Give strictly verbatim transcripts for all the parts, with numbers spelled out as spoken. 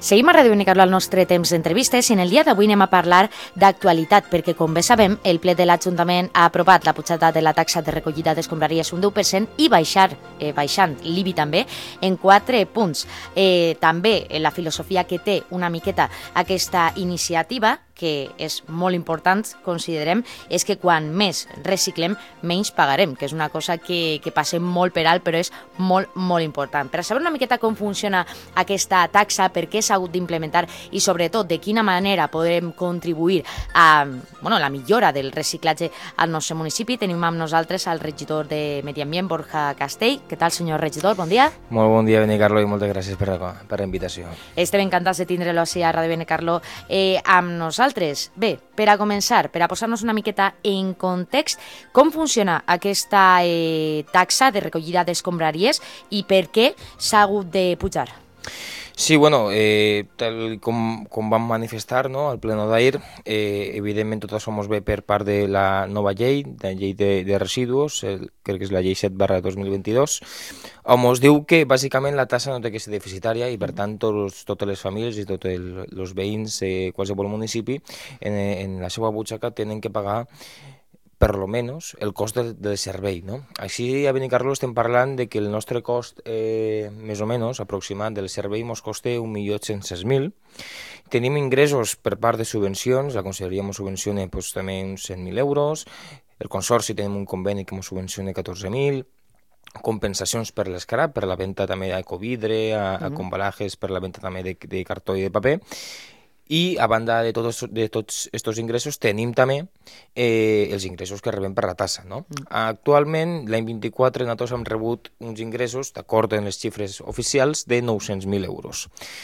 Seguim a Ràdio Benicarló al nostre temps d'entrevistes i en el dia d'avui anem a parlar d'actualitat, perquè, com bé sabem, el ple de l'Ajuntament ha aprovat la pujada de la taxa de recollida d'escombraries un deu per cent i baixar, eh, baixant l'I B I també en quatre punts. Eh, també eh, la filosofia que té una miqueta aquesta iniciativa, que és molt important, considerem, és que quan més reciclem, menys pagarem, que és una cosa que, que passem molt per alt, però és molt, molt important. Per a saber una miqueta com funciona aquesta taxa, per què s'ha hagut d'implementar i, sobretot, de quina manera podem contribuir a bueno, la millora del reciclatge al nostre municipi, tenim amb nosaltres el regidor de Medi Ambient, Borja Castell. Què tal, senyor regidor? Bon dia. Molt bon dia, Benicarló, i moltes gràcies per la, per la invitació. Estem encantats de tindre-lo així a Ràdio Benicarló eh, amb nosaltres. Bé, per a començar, per a posar-nos una miqueta en context, com funciona aquesta eh, taxa de recollida d'escombraries i per què s'ha hagut de pujar? Sí, bueno, eh, tal com, com vam manifestar, no, al pleno d'ahir, eh, evidentment tot això mos ve per part de la nova llei, la llei de, de residus, el, crec que és la llei set barra dos mil vint-i-dos, on mos diu que bàsicament la tassa no té que ser deficitària i per tant tots, totes les famílies i tots els veïns de eh, qualsevol municipi en, en la seva butxaca tenen que pagar per lo menos el cost del, del servei, no? Així a Benicarló estem parlant de que el nostre cost, eh, més o menys, aproximat del servei, mos costa un milió set-cents mil. Tenim ingressos per part de subvencions, la Conselleria mos subvenciona pues, també uns cent mil euros, el Consorci tenim un conveni que mos subvenciona catorze mil, compensacions per l'escrap, per la venda també d'ecovidre, a, a cambalajes, per la venda també de, de cartó i de paper. I a banda de tots de tots estos ingressos tenim també eh, els ingressos que rebem per la tassa. No? Mm. Actualment, l'any vint-i-quatre, nosaltres hem rebut uns ingressos, d'acord amb les xifres oficials, de nou-cents mil euros.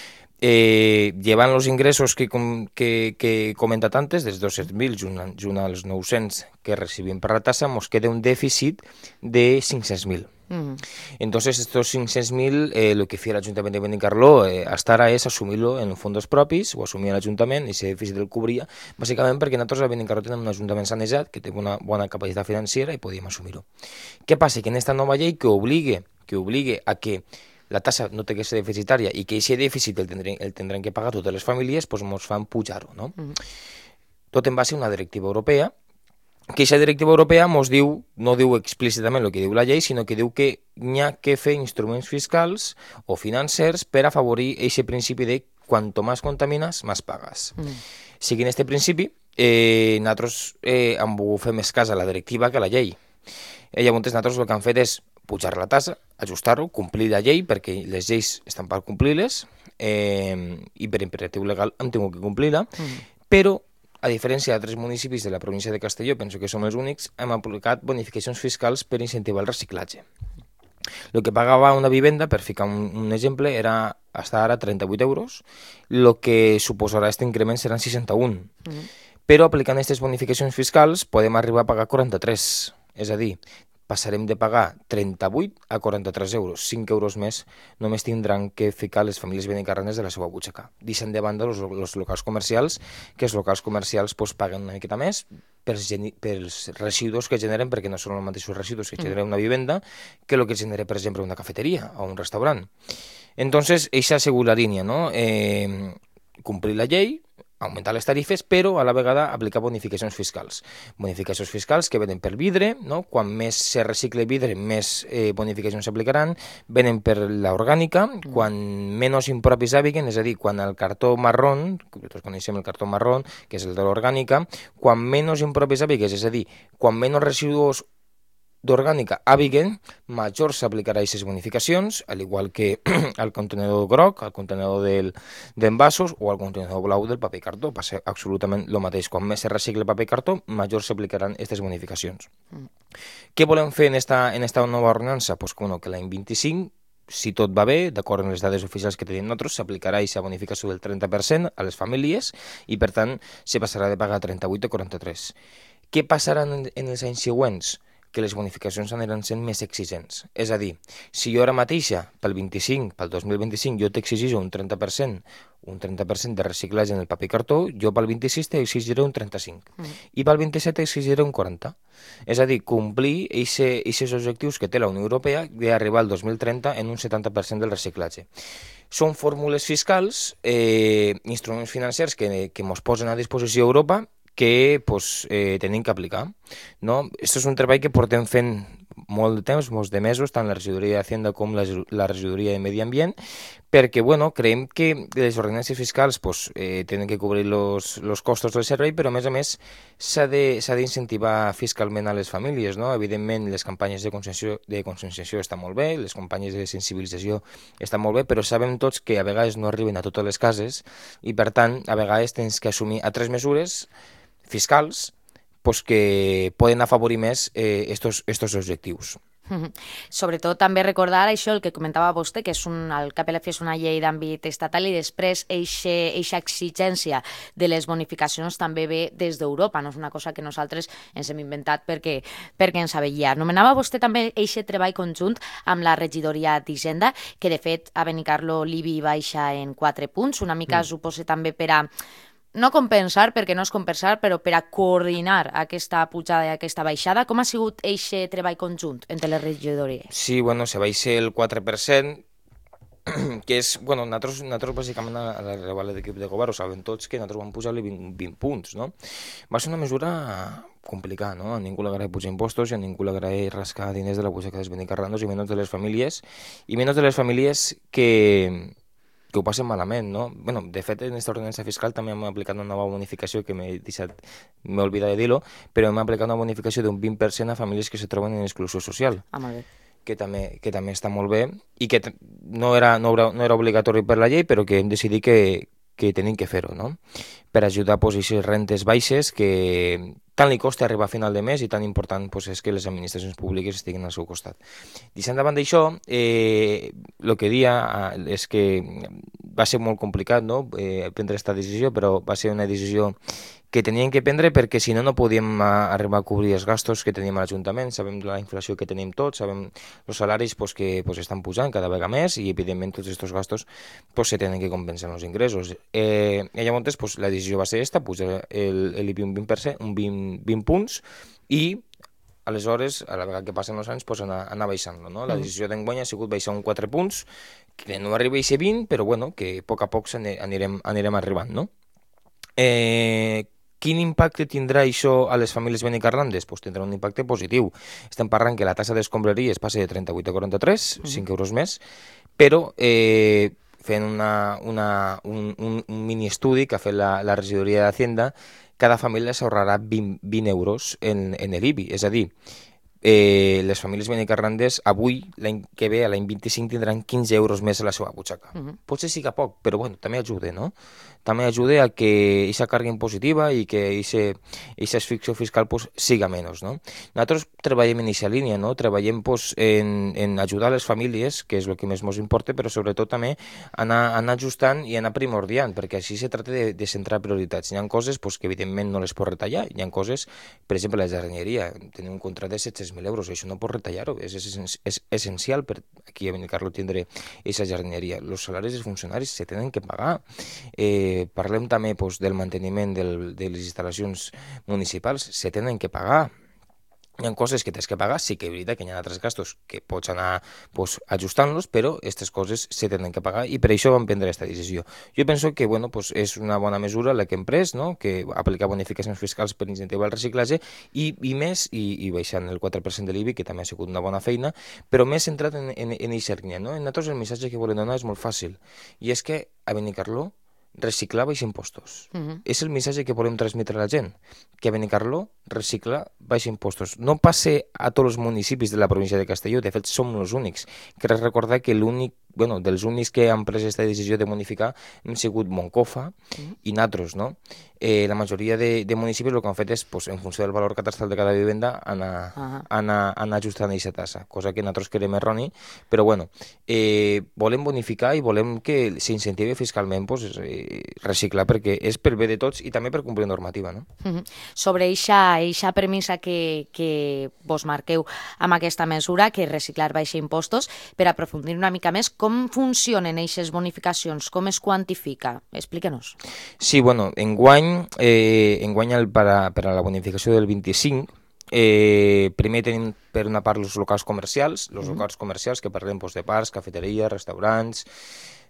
Eh, llevant els ingressos que, que, que he comentat antes, dels dos-cents mil junt, junt als nou-cents que recibim per la tassa, ens queda un dèficit de cinc-cents mil. Mm. Entonces estos cinc-cents mil eh, lo que hacía el Ayuntamiento de Benicarló eh, hasta ahora es asumirlo en fondos propis, o assumia l'Ajuntament i ese dèficit el cobria, bàsicament perquè nosaltres a Benicarló tenim un Ajuntament sanejat que té una bona capacitat financera i podíem assumir-ho. Què passa? Que en esta nova llei que obligue, que obligue a que la tassa no té que ser deficitària i que aquest dèficit el tindrem, el tindrem que pagar totes les famílies, doncs ens fan pujar-ho. No? Mm. Tot en base a una directiva europea, que aquesta directiva europea mos diu, no diu explícitament el que diu la llei, sinó que diu que n'hi ha que fer instruments fiscals o financers per afavorir aquest principi de cuanto más contaminas, más pagas. Mm. Seguint aquest principi, eh, nosaltres eh, hem volgut fer més cas a la directiva que a la llei. Eh, llavors nosaltres el que hem fet és pujar la tassa, ajustar-ho, complir la llei, perquè les lleis estan per complir-les, eh, i per imperatiu legal hem tingut que complir-la, mm. però a diferència d'altres municipis de la província de Castelló, penso que som els únics, hem aplicat bonificacions fiscals per incentivar el reciclatge. El que pagava una vivenda, per ficar un, un exemple, era hasta ara trenta-vuit euros, el que suposarà aquest increment seran seixanta-un. Mm. Però aplicant aquestes bonificacions fiscals podem arribar a pagar quaranta-tres, és a dir, passarem de pagar trenta-vuit a quaranta-tres euros, cinc euros més només tindran que ficar les famílies benicarranes de la seva butxaca. Deixant de banda els locals comercials, que els locals comercials pues, paguen una miqueta més pels, pels residus que generen, perquè no són els mateixos residus que genera una vivenda que el que genera, per exemple, una cafeteria o un restaurant. Entonces, eixa ha sigut la línia, no? Eh, complir la llei, augmentar les tarifes, però a la vegada aplicar bonificacions fiscals. Bonificacions fiscals que venen per vidre, no? Quan més se recicle vidre, més eh, bonificacions s'aplicaran, venen per l'orgànica, mm. quan menys impropis hàbiguen, és a dir, quan el cartó marrón, que tots coneixem el cartó marrón, que és el de l'orgànica, quan menys impropis hàbigues, és a dir, quan menys residus d'orgànica hàbiguen, major s'aplicarà aquestes bonificacions, al igual que al contenedor groc, al contenedor d'envasos o al contenedor blau del paper i cartó. Passa absolutament el mateix. Quan més se recicle paper i cartó, major s'aplicaran aquestes bonificacions. Mm. Què volem fer en esta, en esta nova ordenança? Pues, bueno, que l'any vint-i-cinc, si tot va bé, d'acord amb les dades oficials que tenim nosaltres, s'aplicarà aquesta bonificació del trenta per cent a les famílies i, per tant, se passarà de pagar trenta-vuit a quaranta-tres. Què passarà en, en els anys següents? Que les bonificacions aniran sent més exigents. És a dir, si jo ara mateixa, pel vint-i-cinc, pel dos mil vint-i-cinc, jo t'exigiré un trenta per cent, un trenta per cent de reciclatge en el paper i cartó, jo pel vint-i-sis t'exigiré un trenta-cinc. Mm. I pel vint-i-set t'exigiré un quaranta. És a dir, complir aquests objectius que té la Unió Europea d'arribar al dos mil trenta en un setanta per cent del reciclatge. són fórmules fiscals, eh, instruments financers que, que ens posen a disposició Europa que pues, eh, tenim que aplicar. No? Això és un treball que portem fent molt de temps, molts de mesos, tant la regidoria d'Hacienda com la, la regidoria de Medi Ambient, perquè bueno, creiem que les ordenances fiscals pues, eh, tenen que cobrir els costos del servei, però a més a més s'ha d'incentivar fiscalment a les famílies. No? Evidentment, les campanyes de conscienciació, de conscienciació estan molt bé, les campanyes de sensibilització estan molt bé, però sabem tots que a vegades no arriben a totes les cases i, per tant, a vegades tens que assumir altres mesures fiscals pues, que poden afavorir més eh, estos, estos objectius. Sobretot també recordar això, el que comentava vostè, que és un, el K P L F és una llei d'àmbit estatal i després eixa exigència de les bonificacions també ve des d'Europa, no és una cosa que nosaltres ens hem inventat perquè, perquè ens aveia. Nomenava vostè també eixe treball conjunt amb la regidoria d'Hisenda, que de fet a Benicarló l'I B I baixa en quatre punts, una mica mm. suposa també per a no compensar, perquè no és compensar, però per a coordinar aquesta pujada i aquesta baixada. Com ha sigut aquest treball conjunt entre les regidories? Sí, bueno, se baixa el quatre per cent, que és, bueno, nosaltres, nosaltres bàsicament a la revala d'equip de govern ho sabem tots que nosaltres vam pujar-li vint, vint punts, no? Va ser una mesura complicada, no? A ningú li agrada pujar impostos i a ningú li agrada rascar diners de la butxaca dels benicarrandos i menys de les famílies, i menys de les famílies que... que ho passen malament, no? Bueno, de fet, en aquesta ordenança fiscal també hem aplicat una nova bonificació que m'he deixat, m'he oblidat de dir-ho, però hem aplicat una bonificació d'un vint per cent a famílies que se troben en exclusió social. Ah, molt bé. Que també, que també està molt bé i que no era, no era, no era obligatori per la llei, però que hem decidit que, que tenim que fer-ho, no? Per ajudar pues, a aquestes rentes baixes que tant li costa arribar a final de mes i tan important pues, és que les administracions públiques estiguin al seu costat. Deixant davant d'això, eh, el que dia és que va ser molt complicat, no? eh, prendre aquesta decisió, però va ser una decisió que teníem que prendre perquè si no no podíem arribar a cobrir els gastos que teníem a l'Ajuntament. Sabem la inflació que tenim tots, sabem els salaris pues, que pues, estan pujant cada vegada més i evidentment tots aquests gastos pues, se tenen que compensar els ingressos. Eh, I llavors pues, la decisió va ser esta, pujar l'I B I un vint per cent, un vint, vint punts i aleshores, a la vegada que passen els anys, pues, anar, anar baixant-lo. No? La decisió d'enguany ha sigut baixar un quatre punts, que no arriba a ser vint, però bueno, que a poc a poc anirem, anirem arribant. No? Eh, Quin impacte tindrà això a les famílies benicarlandes? Pues tindrà un impacte positiu. Estem parlant que la tassa d'escombraries passa de trenta-vuit a quaranta-tres, mm-hmm. cinc euros més, però eh, fent una, una, un, un, un mini estudi que ha fet la, la regidoria d'Hacienda, cada família s'ahorrarà vint, vint euros en, en l'I B I. És a dir, eh, les famílies benicarlandes avui, l'any que ve, l'any vint-i-cinc, tindran quinze euros més a la seva butxaca. Mm-hmm. Potser sí que poc, però bueno, també ajuda, no? També ajuda a que aquesta càrrega impositiva i que aquesta asfixia fiscal pues, siga menys. No? Nosaltres treballem en aquesta línia, no? Treballem pues, en, en ajudar les famílies, que és el que més ens importa, però sobretot també anar, anar ajustant i anar primordiant, perquè així se tracta de, de centrar prioritats. Hi ha coses pues, que evidentment no les pot retallar, hi ha coses, per exemple, la jardineria, tenim un contracte de set-cents mil euros, això no pot retallar-ho, és, és, és essencial per aquí a Benicarló tindre aquesta jardineria. Els salaris dels funcionaris se tenen que pagar. Eh, Parlem també pues, del manteniment del, de les instal·lacions municipals, se tenen que pagar. Hi ha coses que tens que pagar, sí que és veritat que hi ha altres gastos que pots anar pues, ajustant-los, però aquestes coses se tenen que pagar i per això vam prendre aquesta decisió. Jo penso que bueno, pues, és una bona mesura la que hem pres, no? Que aplicar bonificacions fiscals per incentivar el reciclatge i, i més, i, i baixant el quatre per cent de l'I B I, que també ha sigut una bona feina, però més centrat en aquesta línia. No? En nosaltres el missatge que volem donar és molt fàcil, i és que a Benicarló reciclar baix impostos. Uh-huh. És el missatge que volem transmetre a la gent, que a Benicarló reciclar baix impostos. No passa a tots els municipis de la província de Castelló, de fet som els únics. Crec recordar que l'únic, bueno, dels únics que han pres aquesta decisió de bonificar hem sigut Moncofa uh-huh. i Natros, no? Eh, la majoria de, de municipis el que han fet és, pues, en funció del valor catastral de cada vivenda, anar, uh-huh. anar, anar ajustant aquesta tassa, cosa que nosaltres querem erroni, però bueno, eh, volem bonificar i volem que s'incentivi fiscalment pues, eh, reciclar, perquè és per bé de tots i també per complir normativa, no? Uh-huh. Sobre eixa premissa que, que vos marqueu amb aquesta mesura, que reciclar baixa impostos, per aprofundir una mica més, com funcionen eixes bonificacions? Com es quantifica? Explica-nos. Sí, bueno, enguany, eh, enguany el, per, a, per a la bonificació del vint-i-cinc, eh, primer tenim per una part els locals comercials, els mm-hmm. locals comercials que parlem pues, de parcs, cafeteries, restaurants,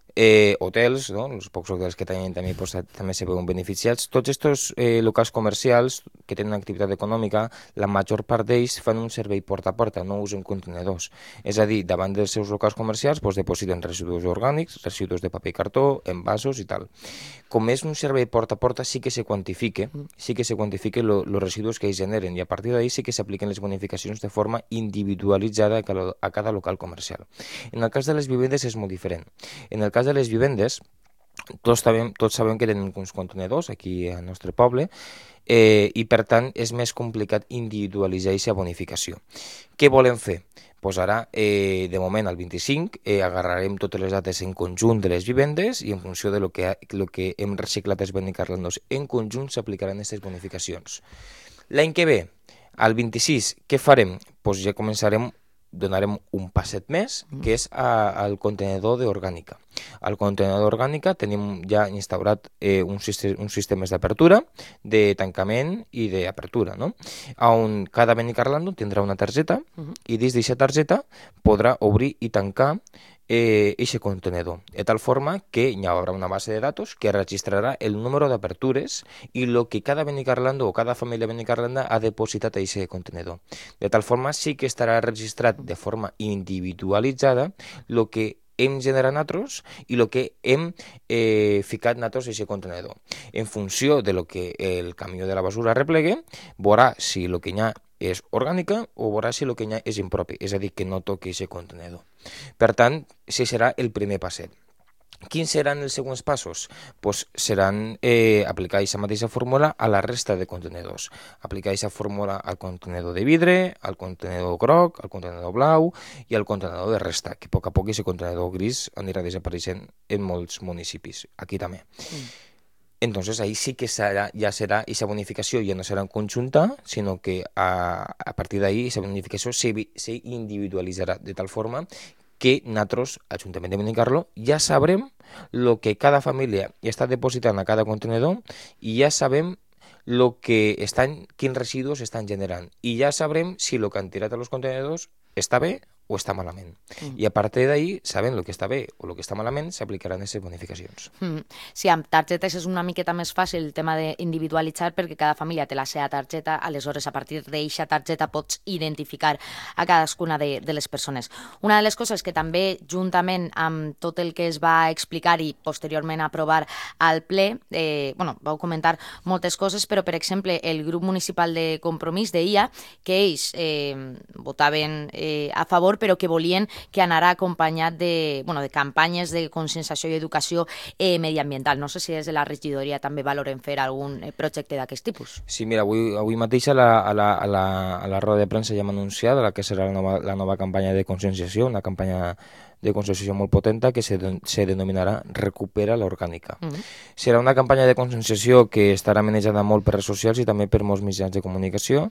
eh, hotels, no? Els pocs hotels que tenen també, pues, també se veuen beneficiats. Tots aquests eh, locals comercials que tenen activitat econòmica, la major part d'ells fan un servei porta a porta, no usen contenedors. És a dir, davant dels seus locals comercials pues, depositen residus orgànics, residus de paper i cartó, envasos i tal. Com és un servei porta a porta, sí que se quantifique, sí que se quantifique els residus que ells generen i a partir d'ahir sí que s'apliquen les bonificacions de forma individualitzada a cada, a cada local comercial. En el cas de les vivendes és molt diferent. En el cas de les vivendes, tots sabem, tots sabem que tenen uns contenidors aquí al nostre poble eh, i per tant és més complicat individualitzar aquesta bonificació. Què volem fer? Pues ara, eh, de moment, al vint-i-cinc, eh, agarrarem totes les dates en conjunt de les vivendes i en funció de lo que, lo que hem reciclat els benicarlandos en conjunt s'aplicaran aquestes bonificacions. L'any que ve, al vint-i-sis, què farem? Pues ja començarem donarem un passet més, que és a, al contenedor d'orgànica. Al contenedor d'orgànica tenim ja instaurat eh, un sistema, uns sistemes d'apertura, de tancament i d'apertura, no? On cada benicarlando tindrà una targeta uh -huh. i dins d'aquesta targeta podrà obrir i tancar eh, eixe contenedor, de tal forma que hi haurà una base de datos que registrarà el número d'apertures i el que cada benicarlando o cada família benicarlanda ha depositat a eixe contenedor. De tal forma sí que estarà registrat de forma individualitzada el que hem generat nosaltres i el que hem eh, ficat nosaltres a aquest contenedor. En funció de lo que el camió de la basura replegue, veurà si el que hi ha és orgànica o veurà si el que hi ha és impropi, és a dir, que no toqui aquest contenedor. Per tant, això serà el primer passet. Quins seran els següents passos? Pues seran eh, aplicar aquesta mateixa fórmula a la resta de contenedors. Aplicar aquesta fórmula al contenedor de vidre, al contenedor groc, al contenedor blau i al contenedor de resta, que a poc a poc aquest contenedor gris anirà desapareixent en molts municipis, aquí també. Mm. Entonces ahí sí que será, ya será esa bonificació ja no serà en conjunta, sinó que a, a partir d'ahí esa bonificació se, se individualitzarà de tal forma que nosaltres, Ajuntament de Benicarló, ja sabrem el que cada família està depositant a cada contenedor i ja sabem lo que estan, quins residus estan generant. I ja sabrem si el que han tirat a los contenedors està bé o està malament. Mm. I a partir d'ahir, sabent el que està bé o el que està malament, s'aplicaran aquestes bonificacions. Mm. Sí, amb targetes és una miqueta més fàcil el tema d'individualitzar perquè cada família té la seva targeta, aleshores a partir d'aquesta targeta pots identificar a cadascuna de, de les persones. Una de les coses que també, juntament amb tot el que es va explicar i posteriorment aprovar al ple, eh, bueno, vau comentar moltes coses, però per exemple el grup municipal de Compromís deia que ells eh, votaven eh, a favor però que volien que anara acompanyat de, bueno, de campanyes de conscienciació i educació eh, mediambiental. No sé si des de la regidoria també valoren fer algun eh, projecte d'aquest tipus. Sí, mira, avui, avui mateix a la, a, la, a, la, a la roda de premsa ja hem anunciat la que serà la nova, la nova campanya de conscienciació, una campanya de conscienciació molt potenta que se, se denominarà Recupera l'Orgànica. Mm -hmm. Serà una campanya de conscienciació que estarà manejada molt per redes socials i també per molts mitjans de comunicació,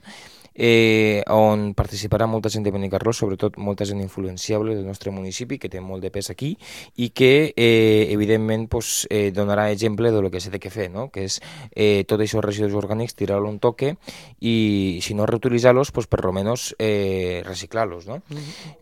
eh, on participarà molta gent de Benicarló, sobretot molta gent influenciable del nostre municipi, que té molt de pes aquí, i que, eh, evidentment, pues, eh, donarà exemple de lo que s'ha de fer, no? Que és eh, tots aquests residus orgànics, tirar-los un toque i, si no reutilitzar-los, pues, per almenys eh, reciclar-los, no? Mm-hmm.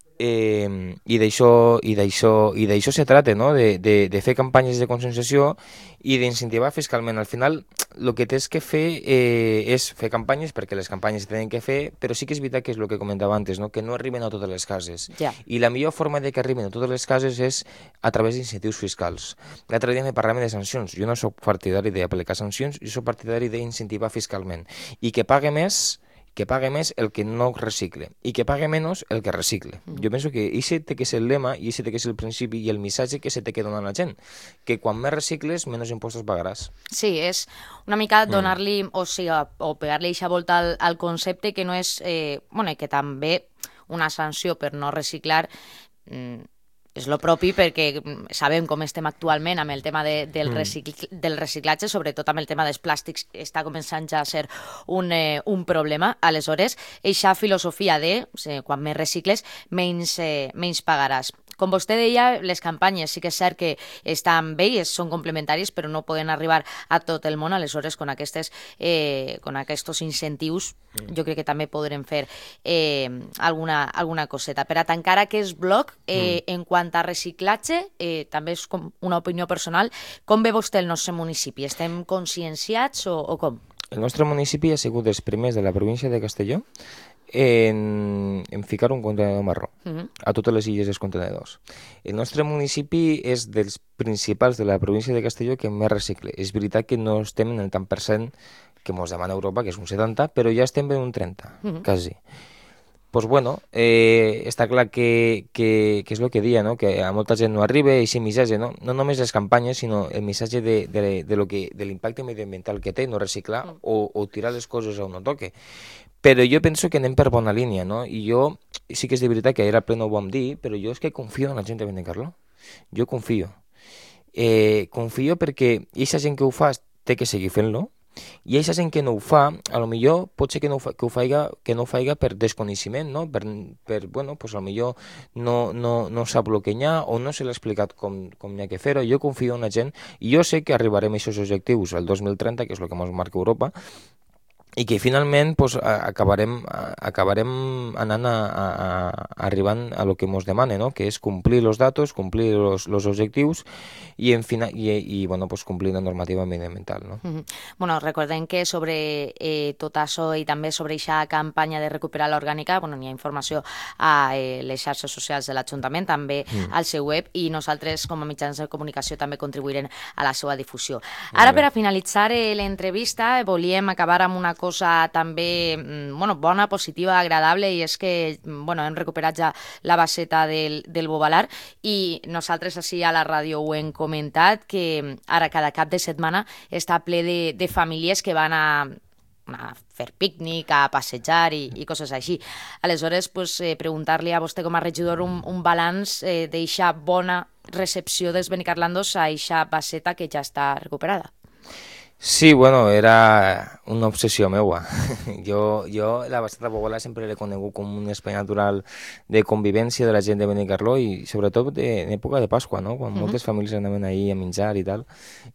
Eh, i d'això i d'això i d'això se trata, no? de, de, de fer campanyes de conscienciació i d'incentivar fiscalment. Al final el que tens que fer eh, és fer campanyes, perquè les campanyes se tenen que fer, però sí que és veritat que és el que comentava antes, no? Que no arriben a totes les cases. Ja. I la millor forma de que arriben a totes les cases és a través d'incentius fiscals. L'altre dia me parlaven de sancions. Jo no soc partidari d'aplicar sancions, jo soc partidari d'incentivar fiscalment. I que pague més que pague més el que no recicle i que pague menys el que recicle. Mm. Jo penso que això té que ser el lema i això té que ser el principi i el missatge que se té que donar a la gent, que quan més recicles, menys impostos pagaràs. Sí, és una mica donar-li, mm. o sigui, o pegar-li aquesta volta al, al concepte que no és, eh, bueno, que també una sanció per no reciclar mm, és lo propi, perquè sabem com estem actualment amb el tema de, del, recicl del reciclatge, sobretot amb el tema dels plàstics, està començant ja a ser un, eh, un problema. Aleshores, eixa filosofia de, eh, quan més recicles, menys, eh, menys pagaràs. com vostè deia, les campanyes sí que és cert que estan bé i són complementaris, però no poden arribar a tot el món. Aleshores, con aquestes, eh, con aquests incentius, jo crec que també podrem fer eh, alguna, alguna coseta. Per a tancar aquest bloc, eh, mm. en quant a reciclatge, eh, també és com una opinió personal, com ve vostè el nostre municipi? Estem conscienciats o, o com? El nostre municipi ha sigut dels primers de la província de Castelló en, en ficar un contenedor marró uh-huh. a totes les illes dels contenedors. El nostre municipi és dels principals de la província de Castelló que més recicle. És veritat que no estem en el tant per cent que ens demana Europa, que és un setanta, però ja estem en un trenta, uh-huh. quasi. Pues bueno, eh, està clar que, que, que és el que dia, no? Que a molta gent no arriba i aquest missatge, no, no només les campanyes, sinó el missatge de, de, de, lo que, de l'impacte mediambiental que té no reciclar mm. o, o tirar les coses on no toque. Però jo penso que anem per bona línia, no? I jo, sí que és de veritat que era ple no ho vam dir, però jo és que confio en la gent de Benicarló. Jo confio. Eh, confio perquè aquesta gent que ho fa té que seguir fent-lo, i aquesta gent que no ho fa, a lo millor pot ser que no ho, fa, que ho, faiga, que no ho faiga per desconeixement, no? Per, per bueno, pues a lo millor no, no, no sap el que hi ha o no se l'ha explicat com, com hi ha que fer-ho. Jo confio en la gent i jo sé que arribarem a aquests objectius el dos mil trenta, que és el que ens marca Europa, i que finalment pues, acabarem, acabarem anant a, a, a, arribant a lo que ens demana, no? Que és complir els datos, complir els objectius i, en fina, i, i bueno, pues, complir la normativa mediambiental. No? Mm-hmm. Bueno, recordem que sobre eh, tot això i també sobre aquesta campanya de recuperar l'orgànica, bueno, hi ha informació a eh, les xarxes socials de l'Ajuntament, també mm. al seu web, i nosaltres com a mitjans de comunicació també contribuirem a la seva difusió. Ara, per a finalitzar eh, l'entrevista, volíem acabar amb una cosa també bueno, bona, positiva, agradable, i és que bueno, hem recuperat ja la baseta del, del Bobalar, i nosaltres així a la ràdio ho hem comentat, que ara cada cap de setmana està ple de, de famílies que van a, a fer pícnic, a passejar i, i coses així. Aleshores, pues, eh, preguntar-li a vostè com a regidor un, un balanç eh, d'eixa bona recepció dels benicarlandos a eixa baseta que ja està recuperada. Sí, bueno, era una obsessió meua. Jo, jo la baseta Bobalar sempre l'he conegut com un espai natural de convivència de la gent de Benicarló i sobretot de, en època de Pasqua, no? Quan uh-huh. moltes famílies anaven ahí a menjar i tal.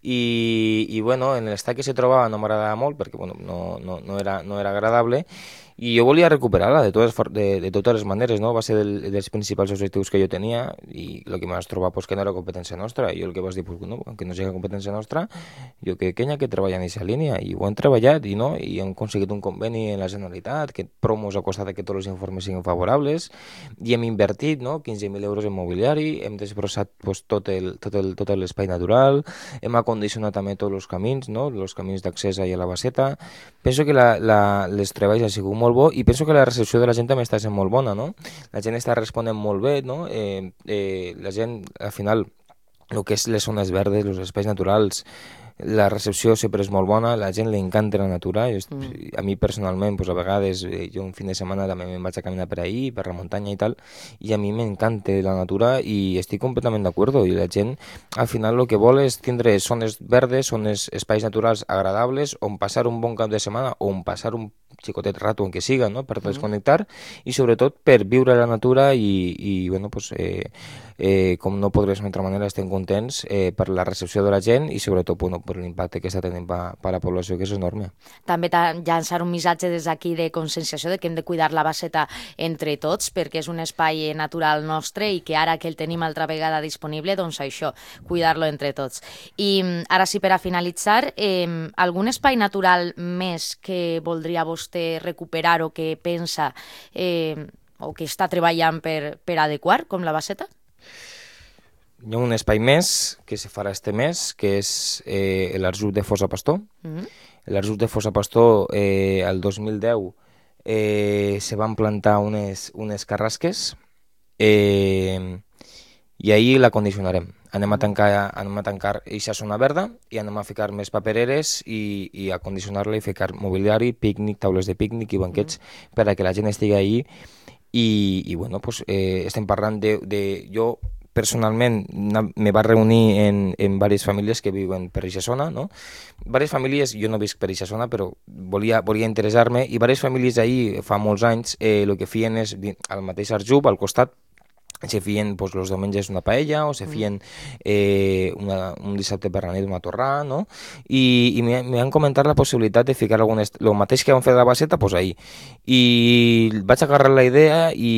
I, i bueno, en l'estat que se trobava no m'agradava molt perquè bueno, no, no, no, era, no era agradable, i jo volia recuperar-la de totes, de, de totes les maneres, no? Va ser del, dels principals objectius que jo tenia i el que m'has trobat pues, que no era competència nostra. I jo el que vas dir, pues, no, que no sigui competència nostra, jo que hi ha que treballar en aquesta línia, i ho hem treballat i, no? I hem aconseguit un conveni en la Generalitat que promos ha costat que tots els informes siguin favorables, i hem invertit no? quinze mil euros en mobiliari, hem desbrossat pues, tot el, tot el, tot l'espai natural, hem acondicionat també tots els camins, no? Els camins d'accés a la baseta. Penso que la, la, les treballs han sigut molt bo, i penso que la recepció de la gent també està sent molt bona, no? La gent està responent molt bé, no? Eh, eh, la gent, al final, el que és les zones verdes, els espais naturals, la recepció sempre és molt bona, la gent li encanta la natura. Jo, mm. A mi personalment, pues, a vegades, eh, jo un fin de setmana també me'n vaig a caminar per ahí, per la muntanya i tal, i a mi m'encanta la natura i estic completament d'acord. I la gent, al final, el que vol és tindre zones verdes, zones, espais naturals agradables, on passar un bon cap de setmana, on passar un xicotet rato en què siga, no? Per desconnectar mm. i sobretot per viure la natura i, i bueno, pues, eh, eh, com no podria ser d'una altra manera, estem contents eh, per la recepció de la gent i sobretot bueno, per l'impacte que està tenint per a la població, que és enorme. També llançar un missatge des d'aquí de conscienciació de que hem de cuidar la baseta entre tots, perquè és un espai natural nostre i que ara que el tenim altra vegada disponible, doncs això, cuidar-lo entre tots. I ara sí, per a finalitzar, eh, algun espai natural més que voldria vostè recuperar o que pensa eh, o que està treballant per, per adequar, com la baseta? Hi ha un espai més que se farà este mes, que és eh, l'Arsut de Fossa Pastor. Mm-hmm. L'Arsut de Fossa Pastor, eh, el dos mil deu, eh, se van plantar unes, unes carrasques eh, i ahir la condicionarem. Anem a tancar, anem a tancar eixa zona verda i anem a ficar més papereres i, i a condicionar-la i ficar mobiliari, pícnic, taules de pícnic i banquets mm. per a que la gent estigui ahí. I, i bueno, pues, eh, estem parlant de, de... Jo personalment me va reunir en, en diverses famílies que viuen per aquesta zona, no? Diverses famílies, jo no visc per aquesta zona, però volia, volia interessar-me, i diverses famílies ahir fa molts anys eh, el que feien és al mateix Arsut, al costat, se fien pues, los diumenges una paella o se fien eh, una, un dissabte per la nit una torrada, no? I, i m'han comentat la possibilitat de ficar algun... Est... el mateix que vam fer de la baseta, pues ahí. I vaig agarrar la idea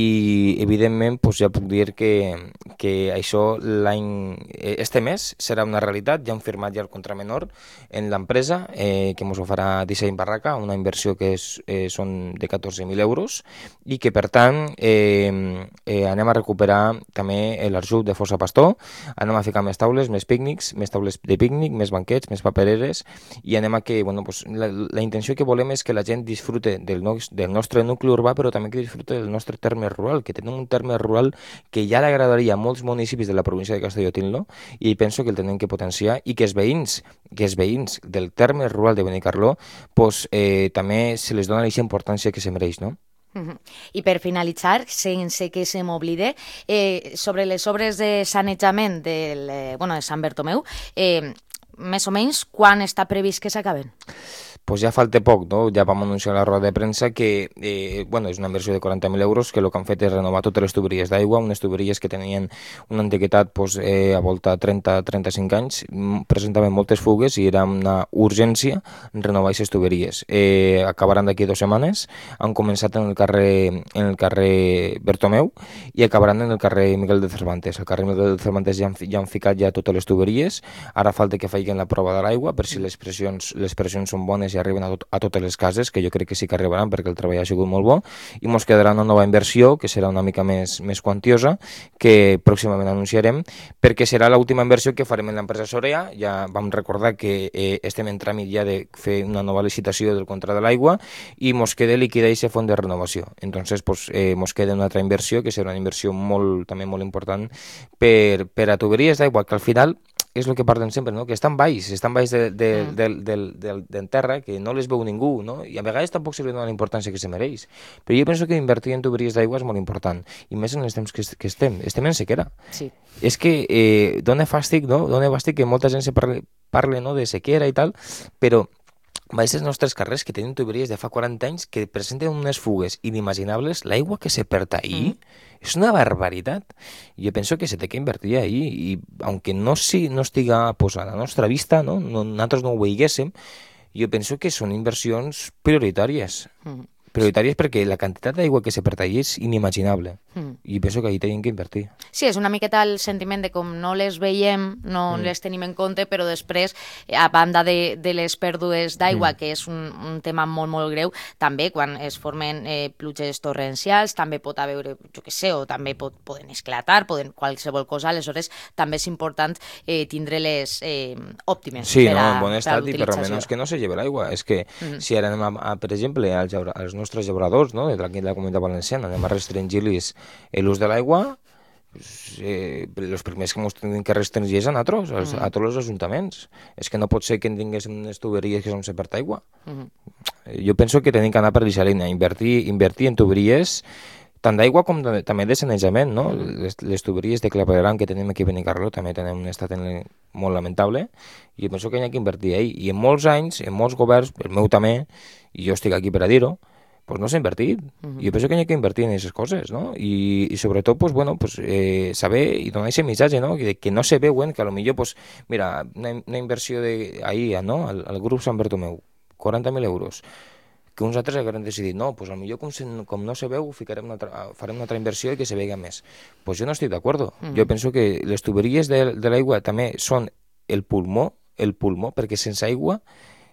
i, evidentment, pues, ja puc dir que, que això l'any... este mes serà una realitat. Ja hem firmat ja el contrat menor en l'empresa eh, que ens ho farà Disseny Barraca, una inversió que és, eh, són de catorze mil euros i que, per tant, eh, eh, anem a recuperar també l'ajut de Fossa Pastor, anem a ficar més taules, més pícnics, més taules de pícnic, més banquets, més papereres, i anem a que, bueno, pues, la, la intenció que volem és que la gent disfrute del, no, del nostre nucli urbà, però també que disfrute del nostre terme rural, que tenim un terme rural que ja li agradaria a molts municipis de la província de Castelló-Tinlo, i penso que el tenim que potenciar, i que els veïns, que els veïns del terme rural de Benicarló, pues, eh, també se les dona aquesta importància que se mereix, no? Uh-huh. I per finalitzar, sense que se m'oblide, eh, sobre les obres de sanejament del, eh, bueno, de Sant Bertomeu, eh, més o menys, quan està previst que s'acaben? Pues ja falta poc, no? Ja vam anunciar a la roda de premsa que eh, bueno, és una inversió de quaranta mil euros, que el que han fet és renovar totes les tuberies d'aigua, unes tuberies que tenien una antiguitat pues, eh, a volta trenta a trenta-cinc anys, presentaven moltes fugues i era una urgència renovar aquestes tuberies. Eh, acabaran d'aquí dues setmanes, han començat en el carrer, en el carrer Bertomeu i acabaran en el carrer Miguel de Cervantes. Al carrer Miguel de Cervantes ja han, ja han ficat ja totes les tuberies, ara falta que facin la prova de l'aigua per si les pressions, les pressions són bones i arriben a, tot, a totes les cases, que jo crec que sí que arribaran perquè el treball ha sigut molt bo, i ens quedarà una nova inversió que serà una mica més, més quantiosa, que pròximament anunciarem, perquè serà l'última inversió que farem en l'empresa Sorea. Ja vam recordar que eh, estem en tràmit ja de fer una nova licitació del contracte de l'aigua i ens queda liquidar aquest fons de renovació. Entonces, pues, eh, ens queda una altra inversió, que serà una inversió molt, també molt important per, per a tuberies d'aigua, que al final és el que parlem sempre, no? Que estan baix, estan baix de, de, mm. del, del, del, del terra, que no les veu ningú, no? I a vegades tampoc se li dona la importància que se mereix. Però jo penso que invertir en tuberies d'aigua és molt important, i més en els temps que, que estem. Estem en sequera. Sí. És que eh, dona fàstic, no? Dona fàstic que molta gent se parle, parle no, de sequera i tal, però vaig als nostres carrers que tenen tuberies de fa quaranta anys que presenten unes fugues inimaginables, l'aigua que se perd ahí mm. és una barbaritat. Jo penso que se té que invertir ahí, i aunque no, si, no estiga pues, a la nostra vista, no? No, nosaltres no ho veiguéssim, jo penso que són inversions prioritàries. Mm. Prioritàries perquè la quantitat d'aigua que se perd allí és inimaginable. Mm. I penso que ahí tenim que invertir. Sí, és una miqueta el sentiment de com no les veiem, no mm. les tenim en compte, però després, a banda de, de les pèrdues d'aigua, mm. que és un, un tema molt, molt greu, també quan es formen eh, pluges torrencials, també pot haver, jo què sé, o també pot, poden esclatar, poden qualsevol cosa, aleshores també és important eh, tindre-les eh, òptimes. Sí, per no, a, en bon estat, i per almenys que no se lleve l'aigua. És que mm. si ara anem, a, a, per exemple, als, als nostres llauradors, no?, de la Comunitat Valenciana, anem a restringir-los l'ús de l'aigua, pues, eh, els primers que ens tenen que restringir és a nosaltres, als, mm. a tots els ajuntaments. És que no pot ser que en tinguéssim unes tuberies que són se perd aigua. Mm. Jo penso que tenim que anar per aquesta línia, invertir, invertir en tuberies, tant d'aigua com de, també de sanejament, no? Mm. Les, les tuberies de clavegueram que tenim aquí a Benicarló també tenen un estat en, molt lamentable, i penso que hi ha que invertir ahí. I en molts anys, en molts governs, el meu també, i jo estic aquí per a dir-ho, pues no s'ha invertit. Uh-huh. Jo penso que hi ha que invertir en aquestes coses, no? I, i sobretot, pues, bueno, pues, eh, saber i donar aquest missatge, no? Que, que no se veuen, que a lo millor, pues, mira, una, una inversió de, ahir, no? Al, al grup Sant Bertomeu, quaranta mil euros, que uns altres hagueren decidit, no, pues, a lo millor com, se, com no se veu, ficarem una altra, farem una altra inversió i que se vega més. Pues jo no estic d'acord. Uh-huh. Jo penso que les tuberies de, de l'aigua també són el pulmó, el pulmó, perquè sense aigua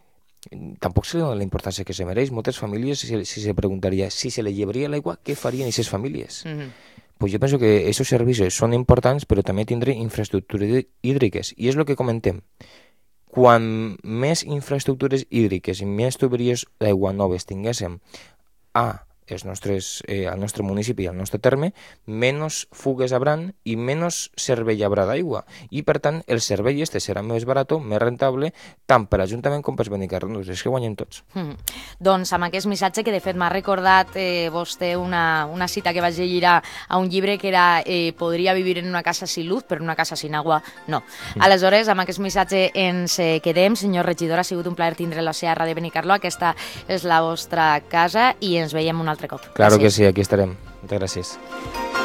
tampoc se li dona la importància que se mereix. Moltes famílies, si, si se preguntaria si se li llevaria l'aigua, què farien aquestes famílies? Mm-hmm. Pues jo penso que aquests servicis són importants, però també tindre infraestructures hídriques. I és el que comentem. Quan més infraestructures hídriques i més tuberies d'aigua noves tinguéssim a els nostres, eh, al nostre municipi i al nostre terme, menys fugues habran i menys servei haurà d'aigua. I, per tant, el servei este serà més barat, més rentable, tant per l'Ajuntament com per Benicarló. És que guanyem tots. Mm. Doncs amb aquest missatge, que de fet m'ha recordat eh, vostè una, una cita que vaig llegir a, a un llibre, que era eh, podria vivir en una casa sin luz, però en una casa sin agua no. Mm. Aleshores, amb aquest missatge ens eh, quedem. Senyor regidor, ha sigut un plaer tindre la seva ràdio Benicarló. Aquesta és la vostra casa i ens veiem un altre cop. Claro Gràcies. Que sí, aquí estarem. Muchas gracias.